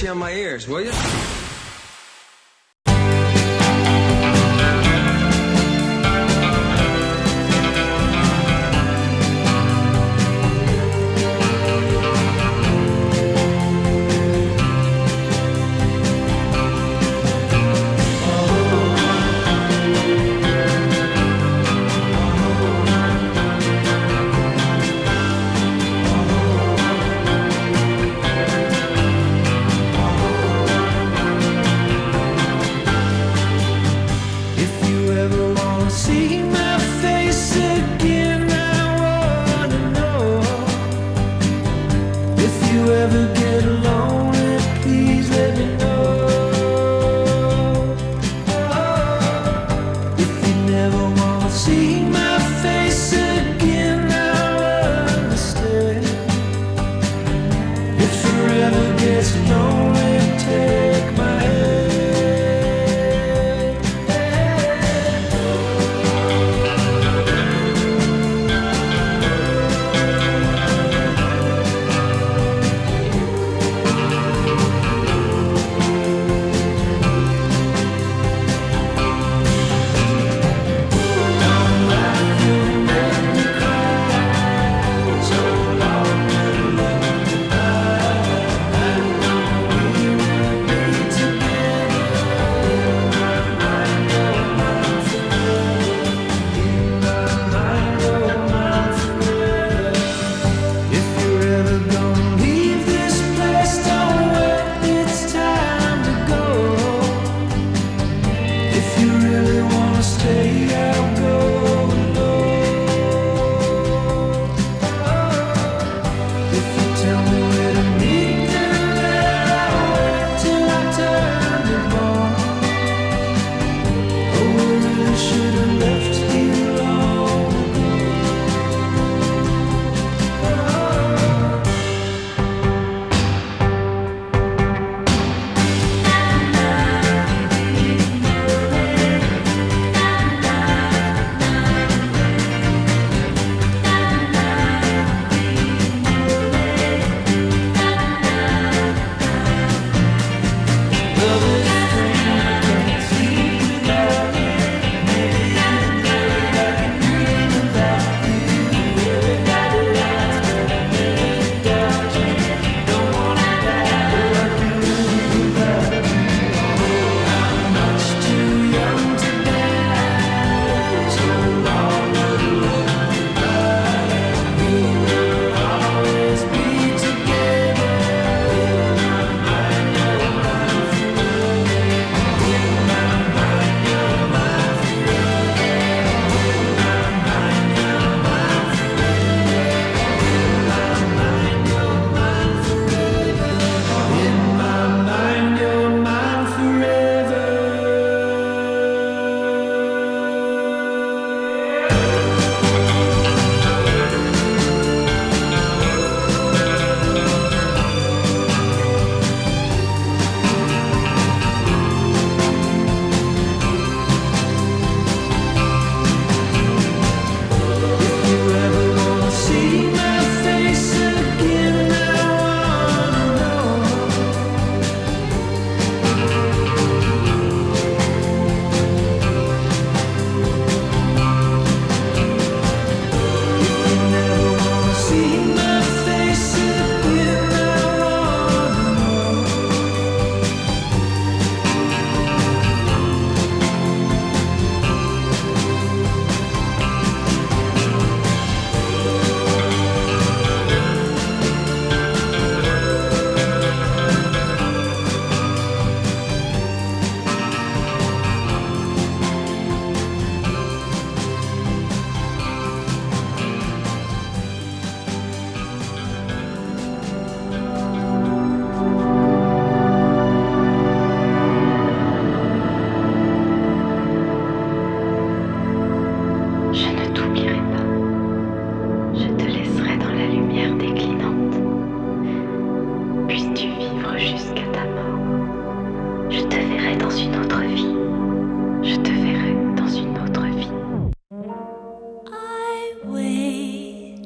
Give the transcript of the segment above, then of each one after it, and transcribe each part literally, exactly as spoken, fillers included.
mercy on my ears, will you?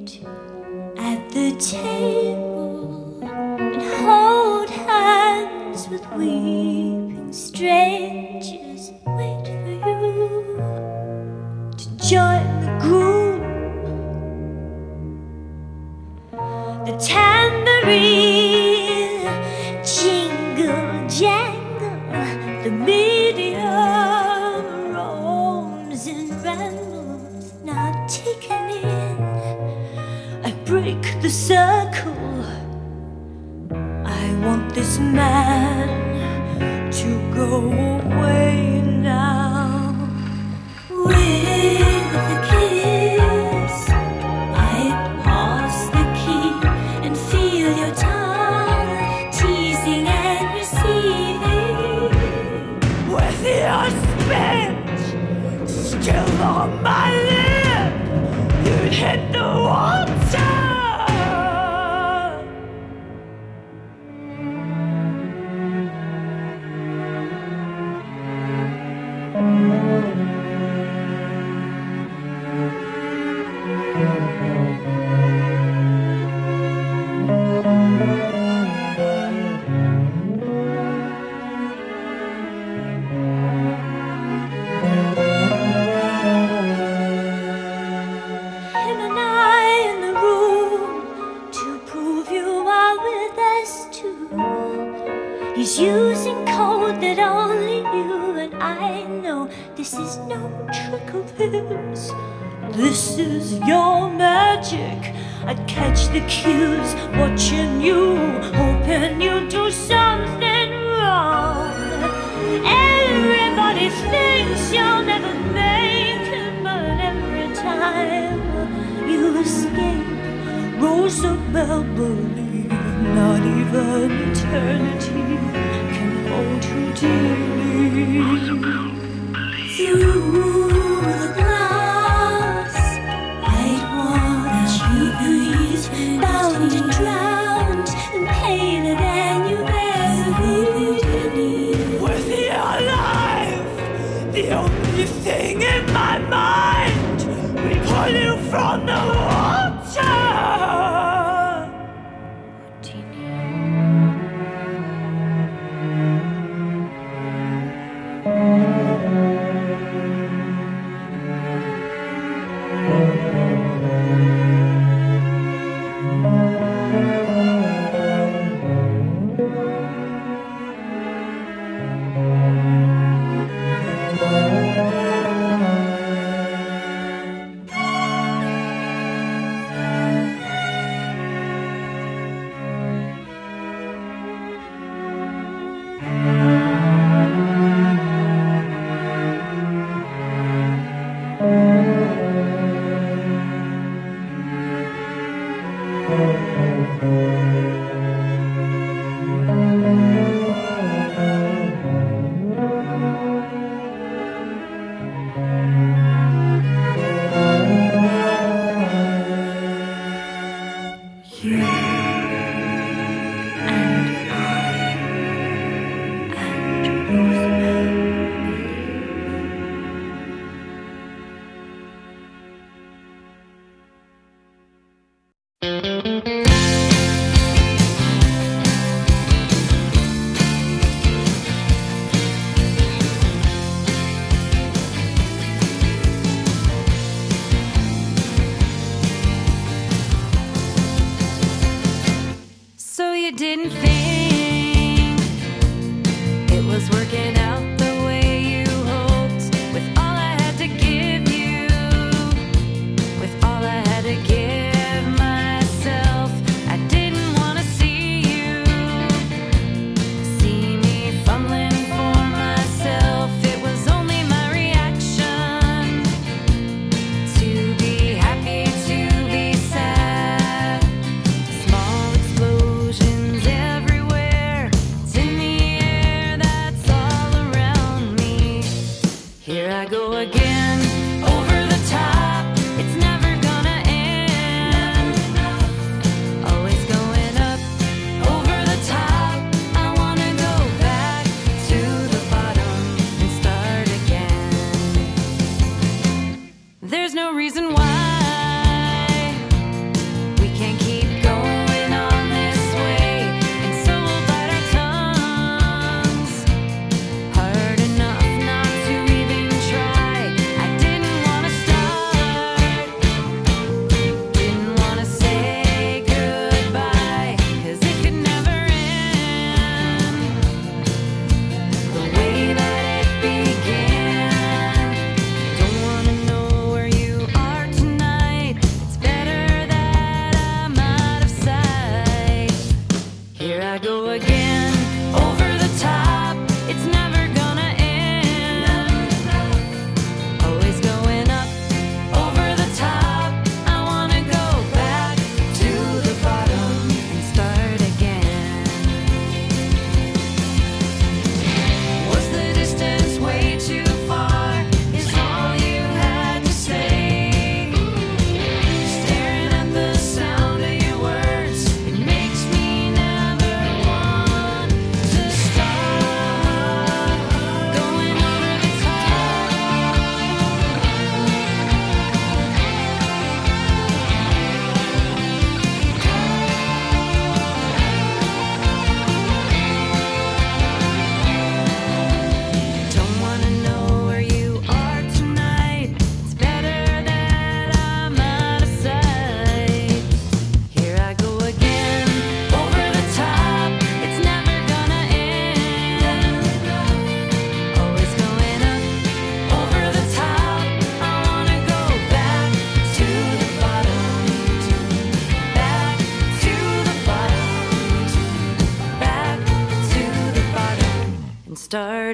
the table and hold hands strangers wait for you to join the group. The tambourine jingle jangle, the medium roams and rambles, not taken in. I break the circle. I want this man to go away now. With a kiss, I pass the key and feel your tongue teasing and receiving. With your spit still on my lip, you'd hit the water. Him and I in the room to prove you are with us too. He's using code that only you and I know. This is no trick of his. This is your magic. I'd catch the cues, watching you, hoping you do something wrong. Everybody thinks you'll never make it, but every time you escape, Rosabelle, believe not even eternity can hold you dearly. Through the glass, I'd watch you breathe, bound and drowned, and paler than you ever been. With your life, the only thing in my mind, we pull you from the water. What do you So you didn't think it was working out the way you hoped? With all I had to give you, with all I had to give myself, I didn't want to see you, see me fumbling for myself. It was only my reaction to be happy, to be sad. Small explosions everywhere, it's in the air, that's all around me. Here I go again, over the top, it's never gonna end. Always going up, over the top, I wanna go back to the bottom and start again. There's no reason why we can't keep going on this way, and so we'll bite our tongues. Part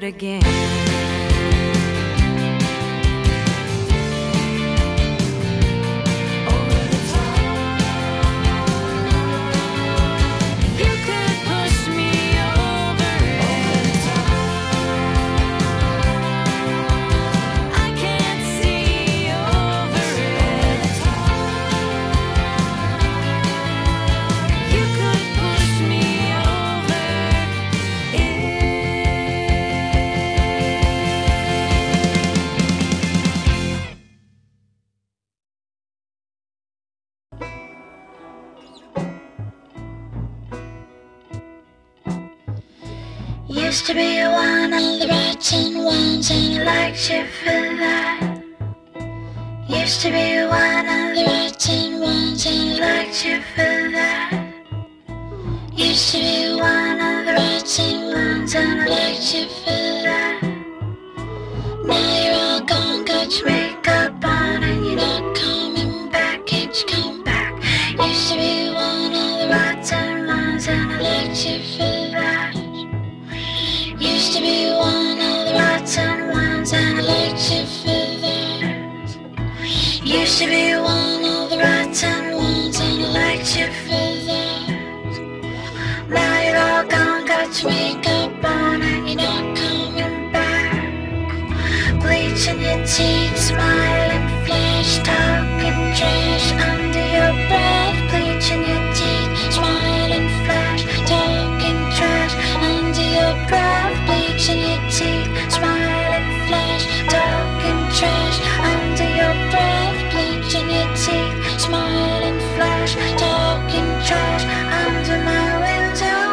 it again. Used to be one of the rotten ones and I liked you for that. Used to be one of the rotten ones and I liked you for that. Used to be one of the rotten ones and I liked you for that. Now you're all gone, got your makeup on and you're not coming back. Can't you come back? Used to be one of the rotten ones and I liked you for that. Used to be one of the rotten ones and I liked you for that. Used to be one of the rotten ones and I liked you for that. Now you're all gone, got your makeup on and you're not coming back. Bleaching your teeth, smiling, flash, talking trash under your breath. Bleaching your teeth, smiling, flash, talking trash under your breath. Bleaching your teeth, smiling, flash, talking trash under your breath. Bleaching your teeth, smiling, flash, talking trash under my window.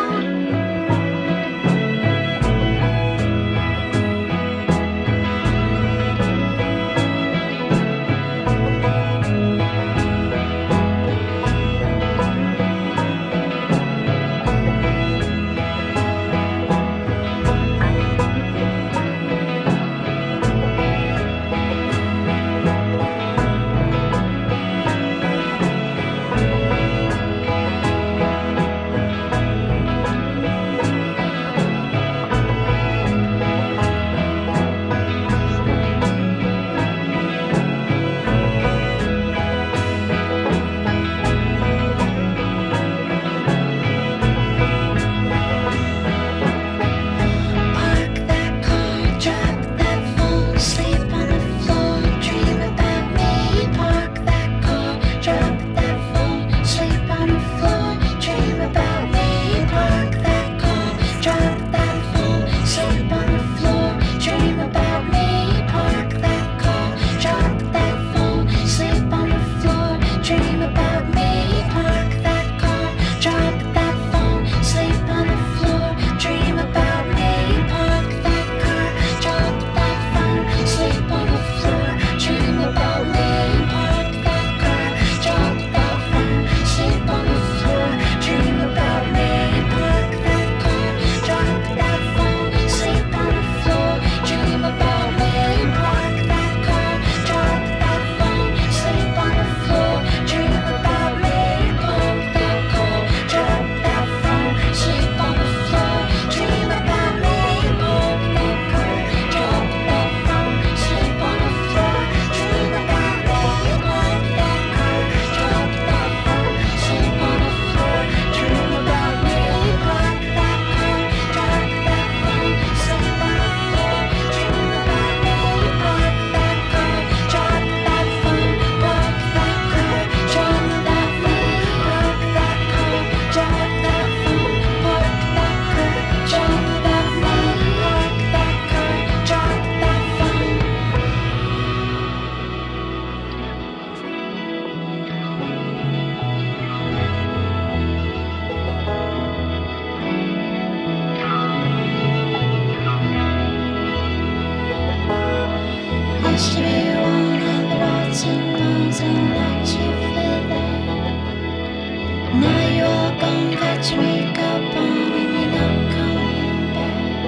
Used to be one of the rotten ones and I liked you for that. Now you're all gone, got your makeup on and you're not coming back.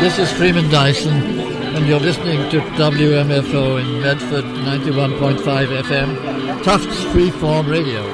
This is Freeman Dyson, and you're listening to W M F O in Medford, ninety-one point five F M, Tufts Freeform Radio.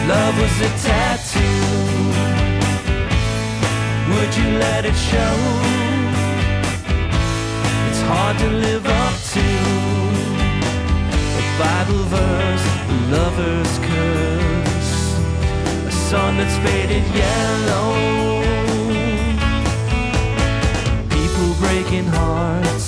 love was a tattoo. Would you let it show? It's hard to live up to a Bible verse, a lover's curse, a sun that's faded yellow, people breaking hearts.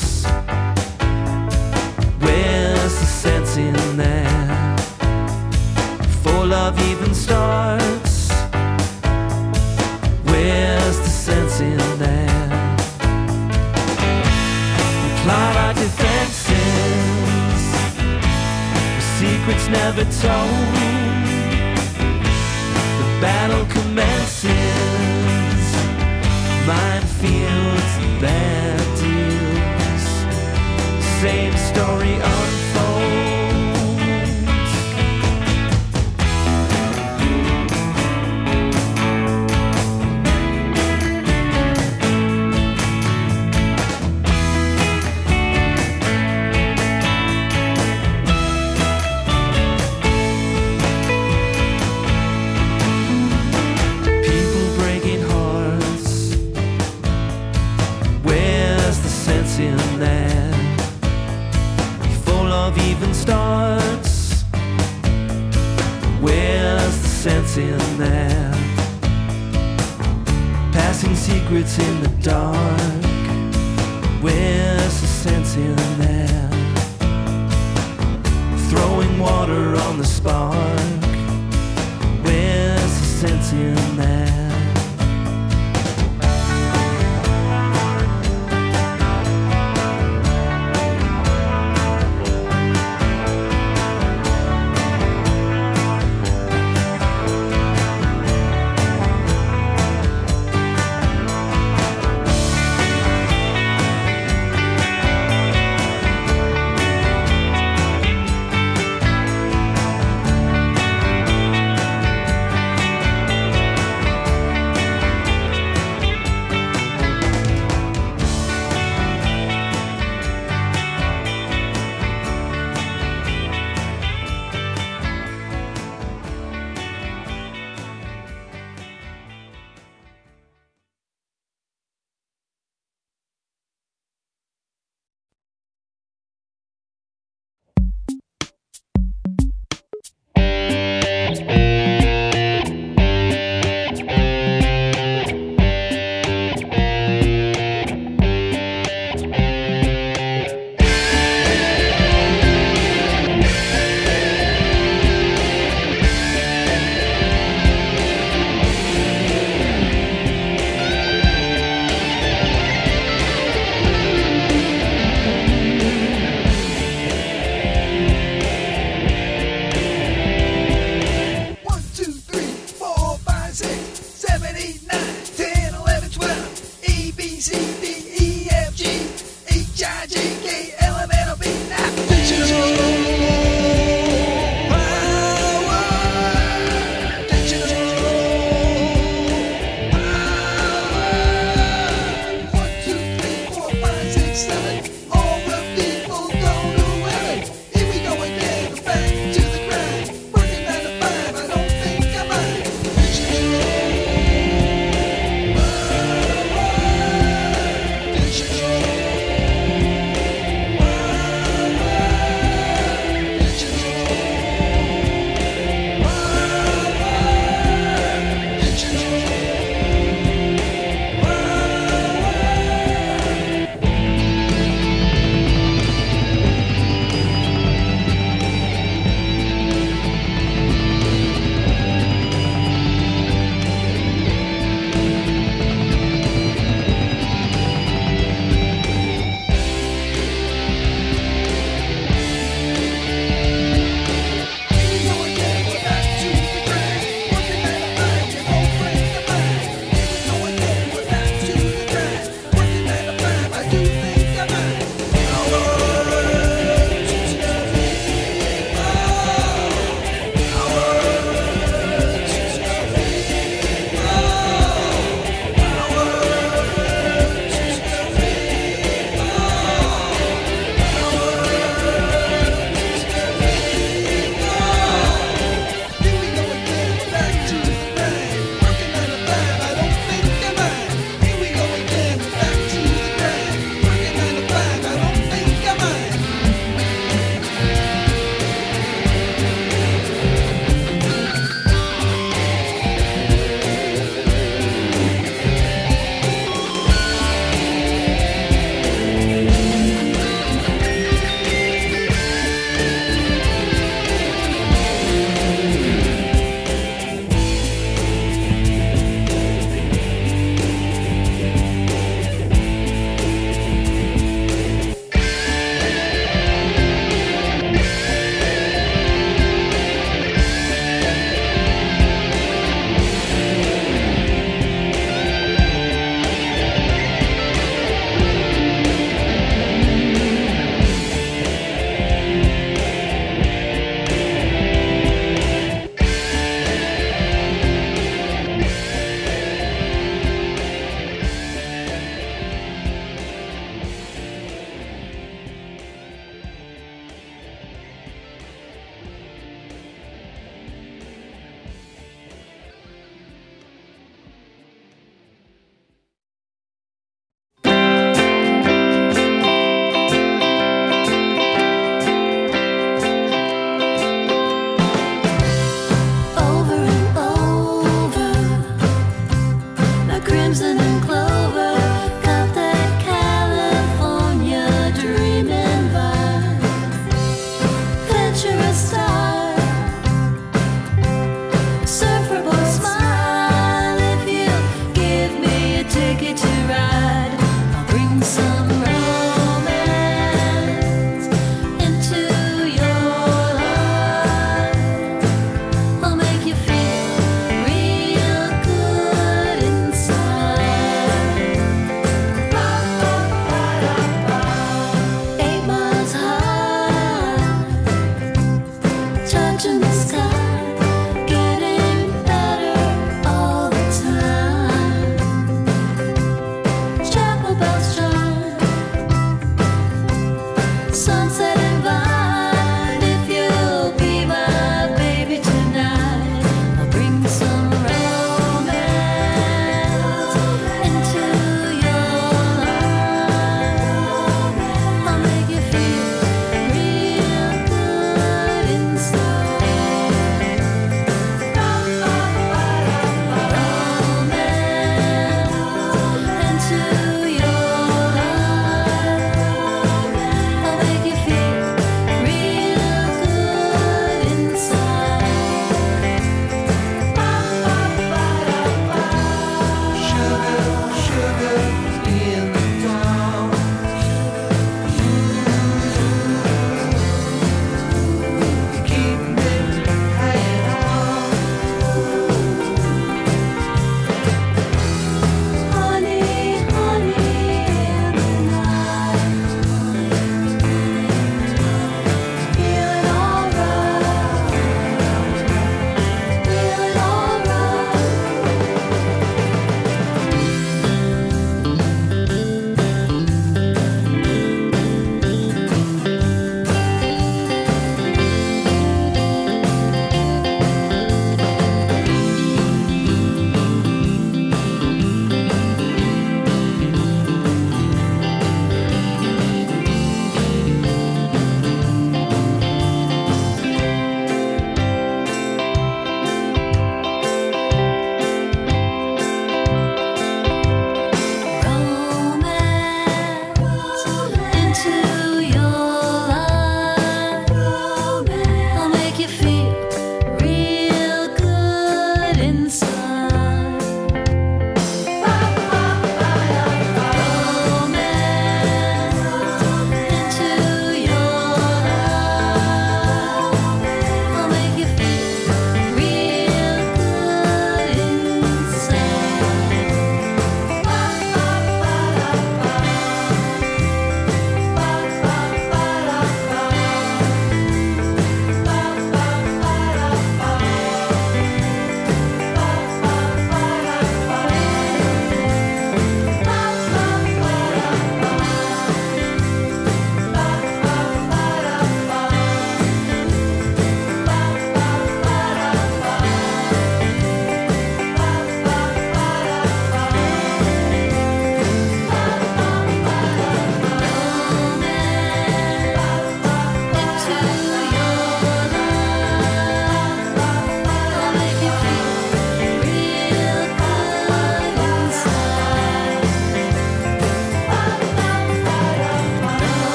Where's the sense in that? Before love even starts, where's the sense in that? We climb our defenses, the secrets never told. The battle commences, minefields, bad deals, same story unfolds. In that before love even starts, where's the sense in that? Passing secrets in the dark, where's the sense in that? Throwing water on the spark, where's the sense in that?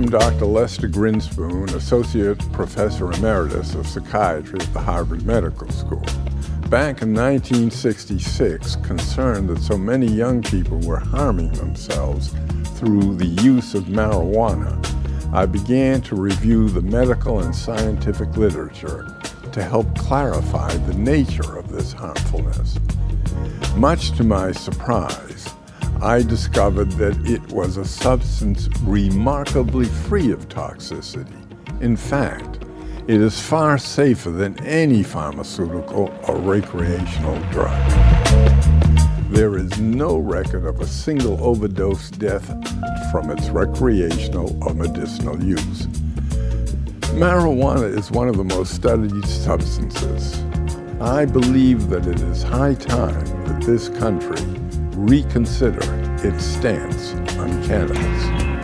am Doctor Lester Grinspoon, Associate Professor Emeritus of Psychiatry at the Harvard Medical School. Back in nineteen sixty-six, concerned that so many young people were harming themselves through the use of marijuana, I began to review the medical and scientific literature to help clarify the nature of this harmfulness. Much to my surprise, I discovered that it was a substance remarkably free of toxicity. In fact, it is far safer than any pharmaceutical or recreational drug. There is no record of a single overdose death from its recreational or medicinal use. Marijuana is one of the most studied substances. I believe that it is high time that this country reconsider its stance on cannabis.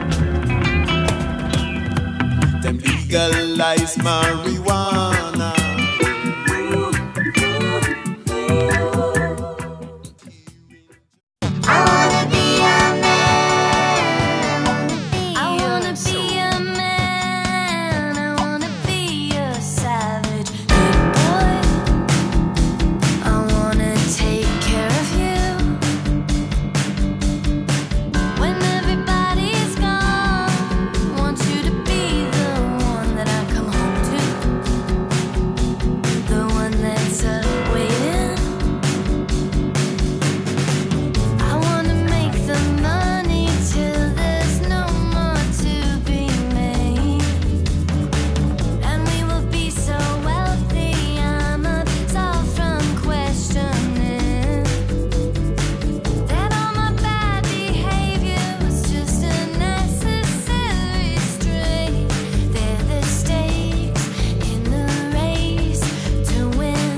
Them legalize marijuana. I wanna be a man. I wanna be a man. I wanna be a savage good boy. I wanna take care of you when everybody's gone. Want you to be the one that I come home to, the one that's uh, waiting. I wanna make the money till there's no more to be made, and we will be so wealthy I'm absolved from questioning that all my bad behavior was just a necessary strain. They're the stakes in the race to win.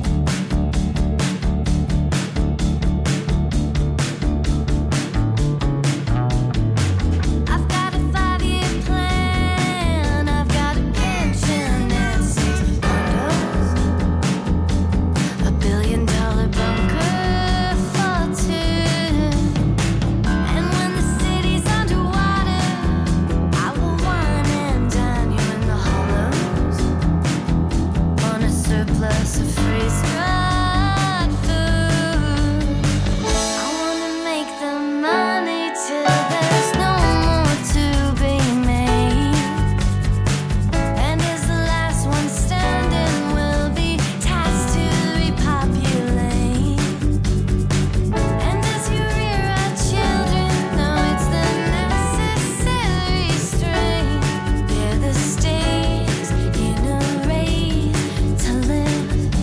I've got a five-year plan. I've got a pension and six condos, a billion-dollar bunker for two. And when the city's underwater, I will wine and dine you in the hollows on a surplus of freeze-dried food. I wanna make the money till there's no more to be made, and as the last one standing will be tasked to repopulate. And as you rear our children, though it's the necessary strain, they're the stakes in a race to live.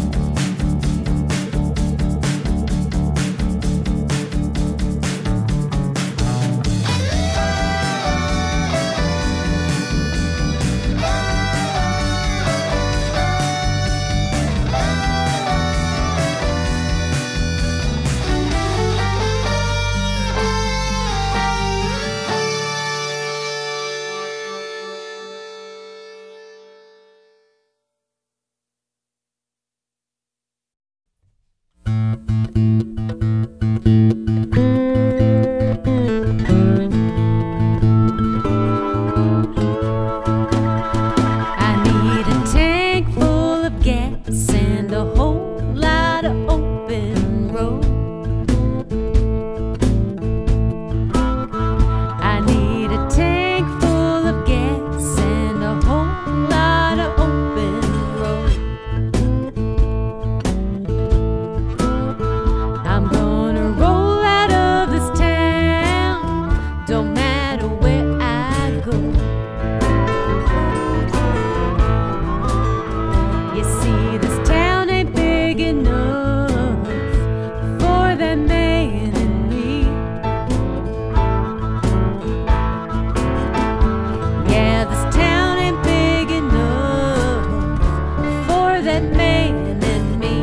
I need a tank full of gas and a whole lot of open road. I need a tank full of gas and a whole lot of open road. I'm gonna roll out of this town, don't matter where I go. You see, this town ain't big enough for that man and me. Yeah, this town ain't big enough for that man and me.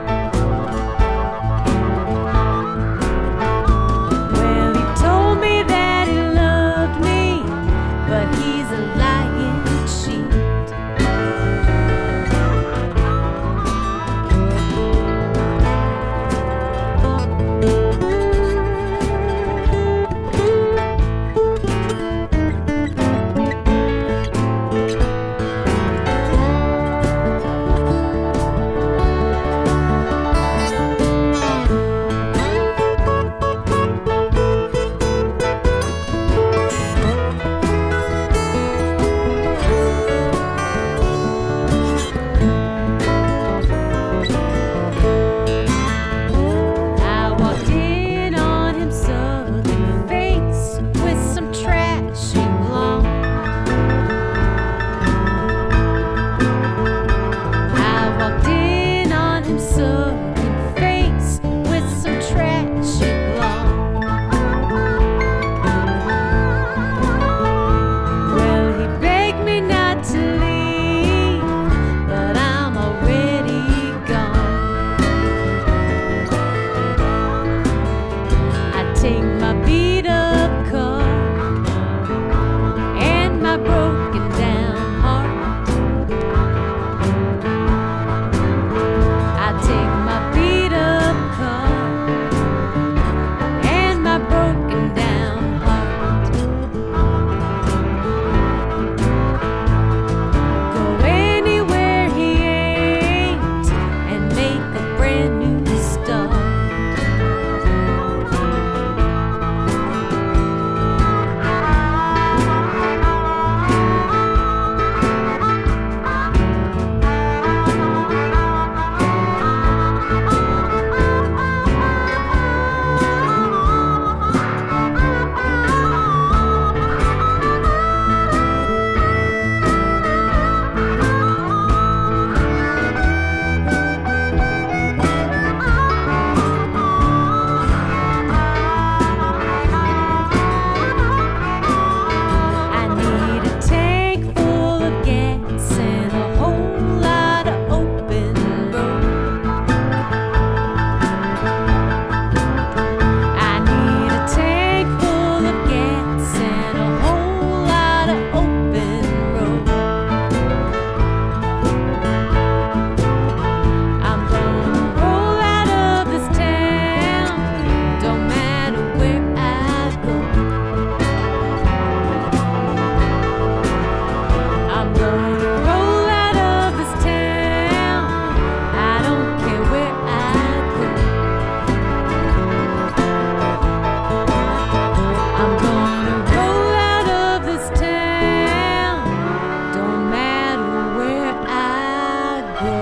Well, he told me that he loved me, but he's a lying cheat. take my beat up car and my broken down heart. I take my beat up car and my broken down heart. Go anywhere he ain't and make a brand new start. I need a tank full of gas and a whole lot of open road. I need a tank full of gas and a whole lot of open road. I'm gonna roll out of this town, don't matter where I go. I'm gonna roll out of this town, I don't care where I go. I'm gonna roll out of this town, don't matter where I go.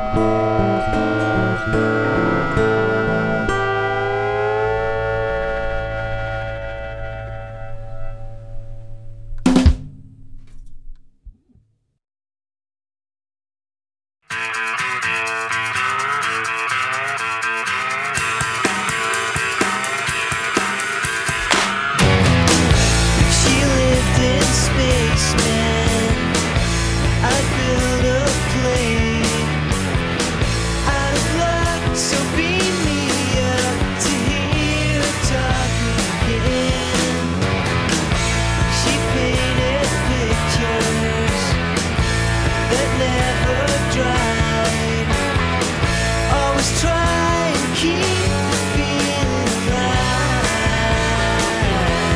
She lived in space, man. I built a plane out of luck, so beam me up to hear her talk again. She painted pictures that never dried. Always try and keep the feeling alive.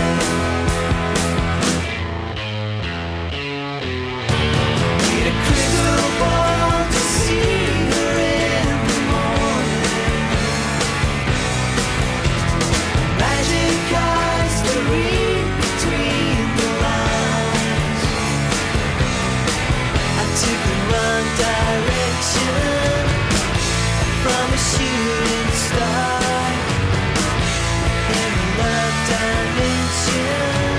Need a crystal ball to see her in the morning. Magic eyes to read between the lines. I took the wrong direction from a shooting star in a love dimension.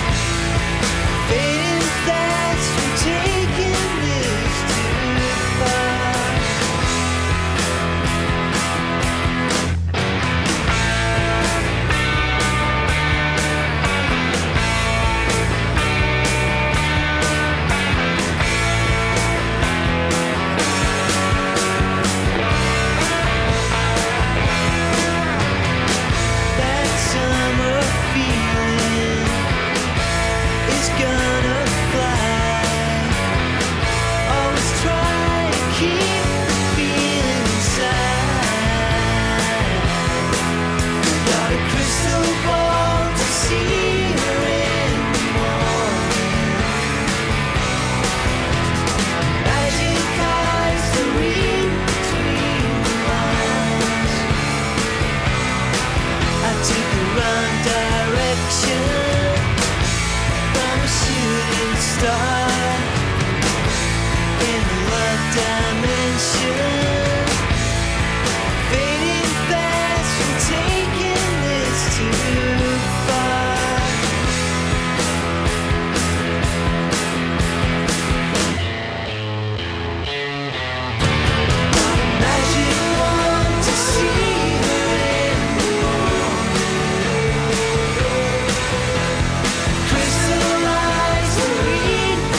Fading fast, we're taking this too far. That summer feeling is gonna fly. Always try to keep the feeling inside. Got a crystal ball to see her in the morning. Magic eyes to read between the lines. I took the wrong direction from a shooting star in a love dimension. Fading fast, we're taking this too far. Got a magic wand to see her in the morning. Crystal eyes to read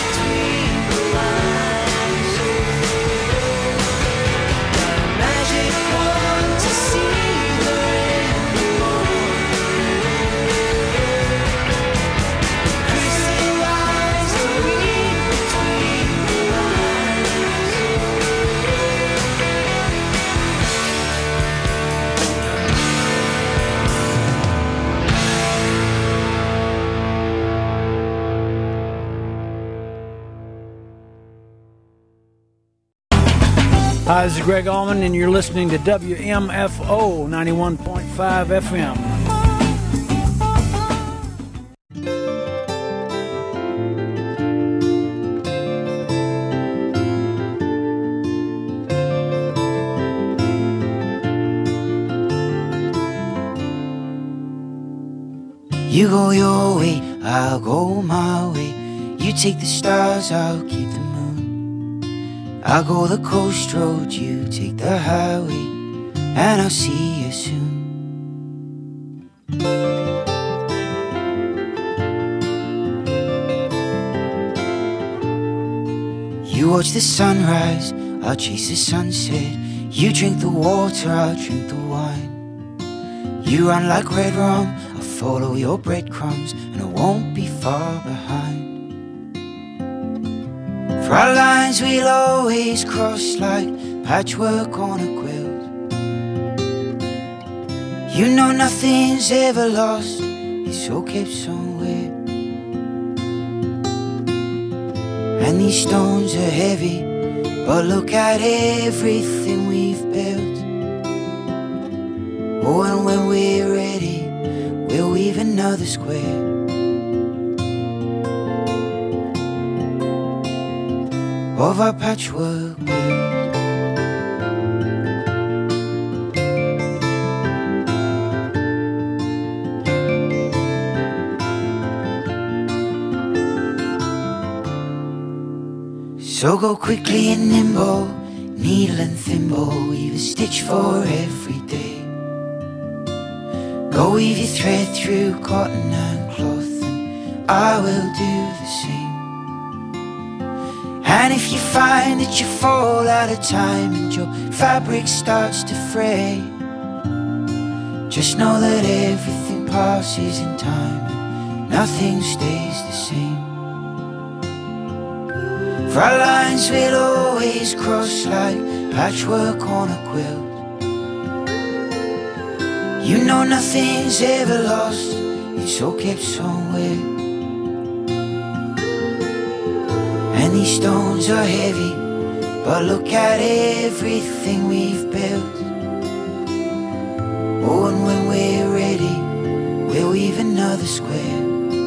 Hi, this is Greg Allman, and you're listening to W M F O ninety-one point five F M. You go your way, I'll go my way. You take the stars, I'll keep the moon. I'll go the coast road, you take the highway, and I'll see you soon. You watch the sunrise, I'll chase the sunset. You drink the water, I'll drink the wine. You run like red rum, I'll follow your breadcrumbs, and I won't be far behind. For our lines we'll always cross like patchwork on a quilt. You know nothing's ever lost, it's all kept somewhere. And these stones are heavy, but look at everything we've built. Oh, and when we're ready, we'll weave another square. Of our patchwork quilt. So go quickly and nimble, needle and thimble, weave a stitch for every day. Go weave your thread through cotton and cloth, and I will do the same. And if you find that you fall out of time and your fabric starts to fray, just know that everything passes in time and nothing stays the same. For our lines will always cross like patchwork on a quilt. You know nothing's ever lost, it's all kept somewhere. And these stones are heavy, but look at everything we've built. Oh, and when we're ready, we'll weave another square.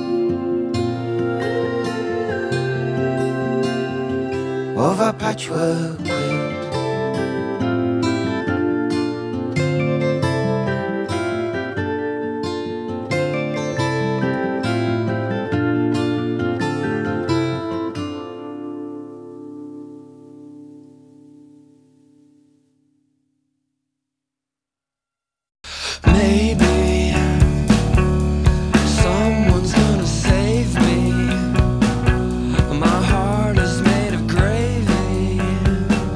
Of our patchwork quilt. Maybe someone's gonna save me. My heart is made of gravy.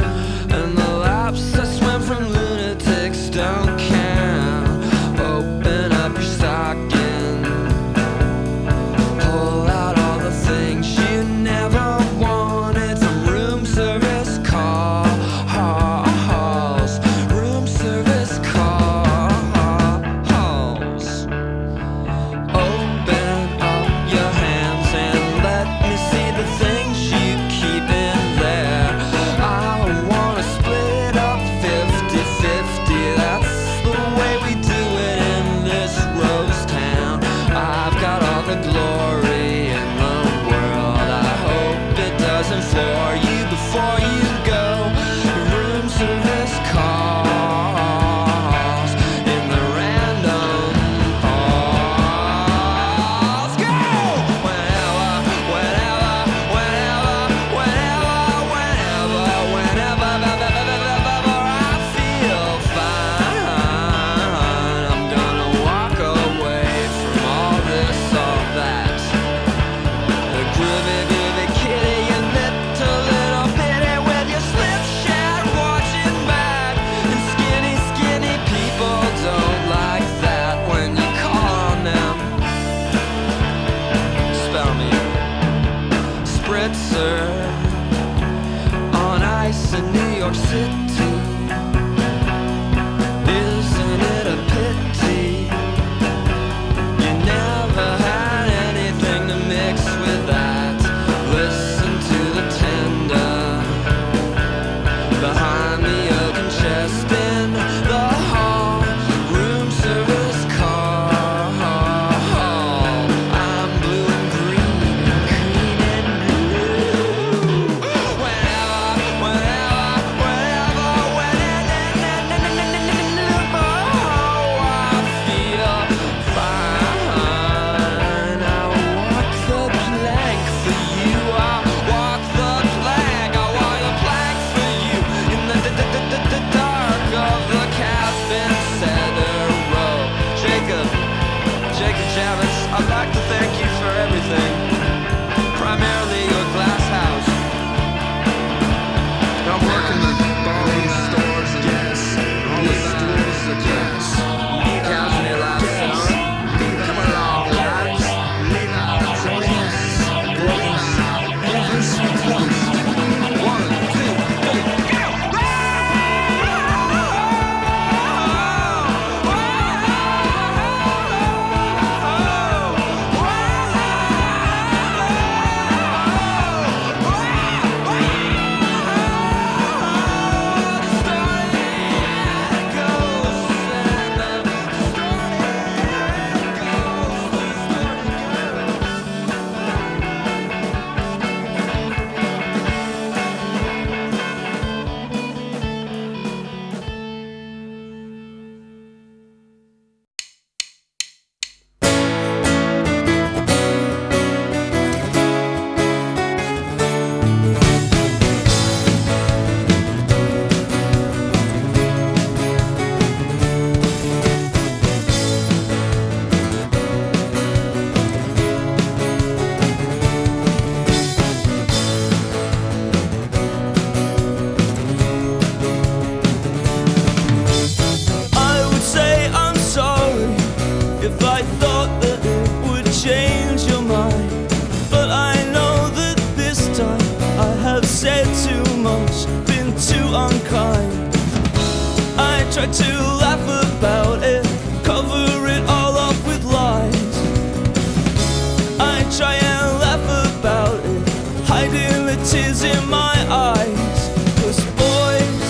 to laugh about it, cover it all up with lies. I try and laugh about it, hiding the tears in my eyes. 'Cause boys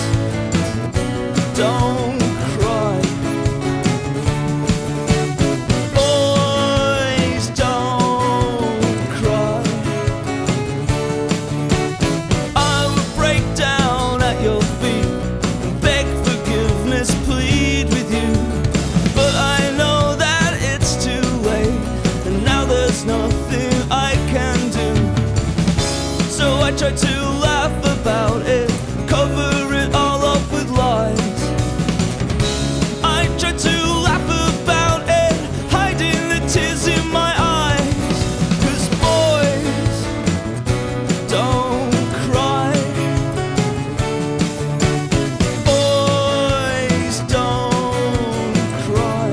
don't cry. Boys don't cry. I would break down at your feet and beg forgiveness, plead with you. But I know that it's too late, and now there's nothing I can do. So I try to laugh about it, cover it all up with lies. I try to laugh about it, hiding the tears in my eyes. 'Cause boys don't cry. Boys don't cry.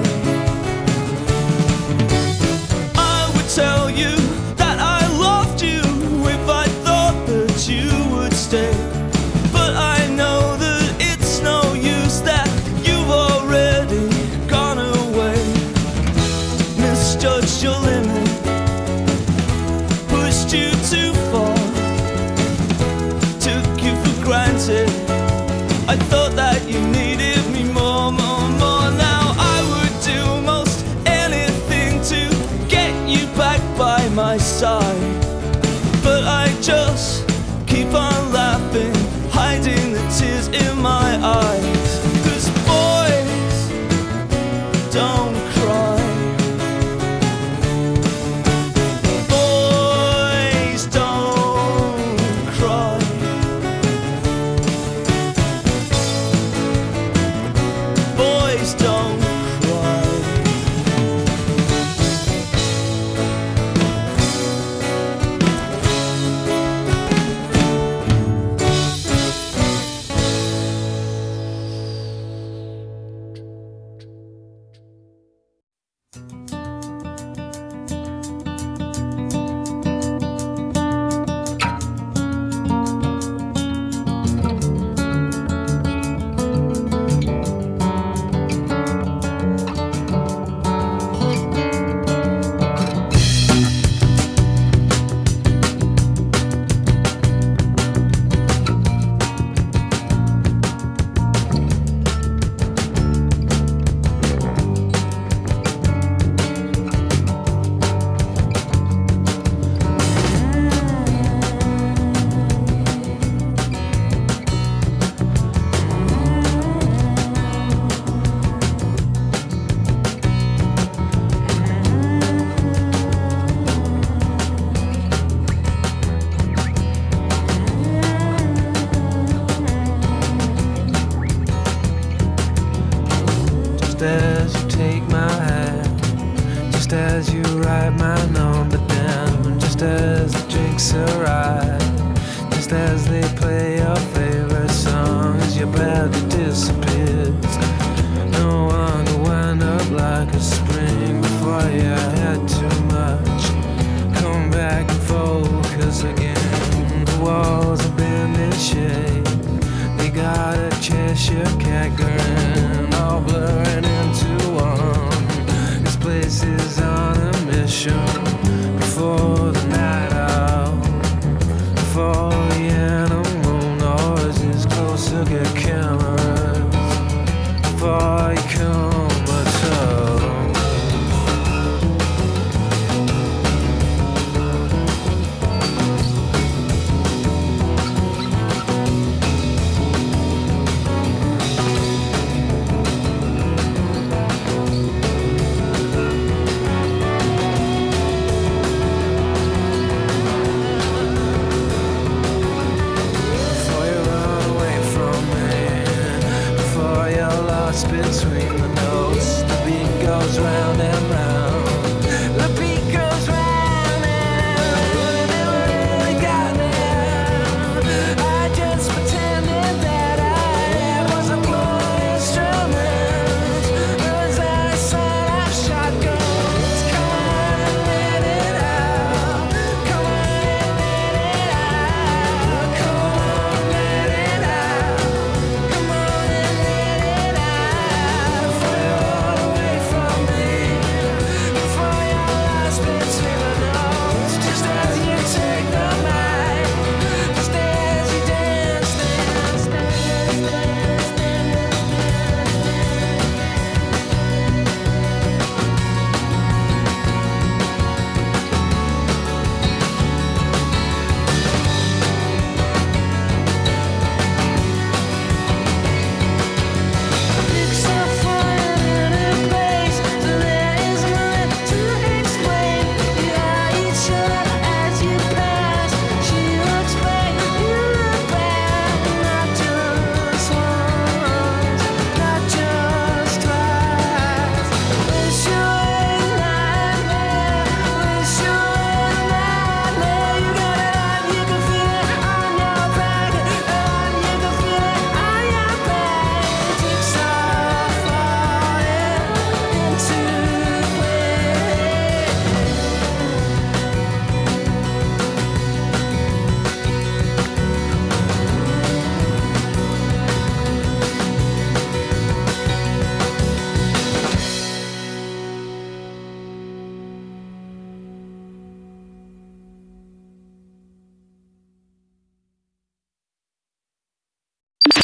I would tell you that I loved you if I thought that you would stay. But I know that it's no use, that you've already gone away. Misjudged your limit, pushed you too far, took you for granted. I thought that you needed me more, more, more. Now I would do most anything to get you back by my side. But I just keep on laughing, hiding the tears in my eyes. 'Cause boys don't cry. Boys don't cry. Boys don't cry. Just as you take my hand, just as you write my number down, just as the drinks arrive, just as they play your favorite song, as your body disappears. No one will wind up like a spring before you had too much. Come back and focus again. The walls have been in shape. They got a Cheshire cat grin, all blurring into one. This place is on a mission. Before the night out, before the animal noises closer get cameras.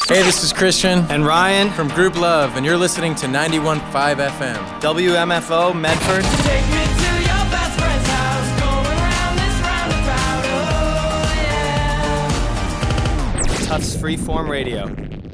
Hey, this is Christian and Ryan from Group Love, and you're listening to ninety-one point five F M. W M F O, Medford. Take me to your best friend's house, going round this roundabout, oh yeah. Tufts Freeform Radio.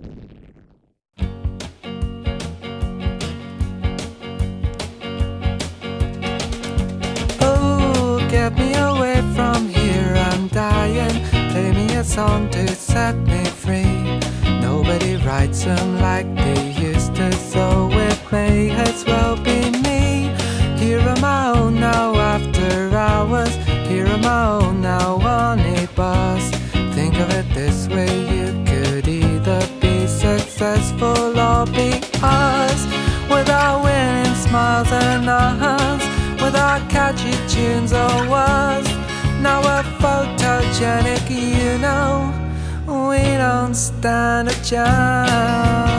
Oh, get me away from here, I'm dying. Play me a song to set me free. Nobody writes them like they used to, so it may as well be me. Here on my own now after hours, here on my own now on a bus. Think of it this way, you could either be successful or be us. With our winning smiles and us, with our catchy tunes or was. Now we're photogenic, you know, we don't stand a chance.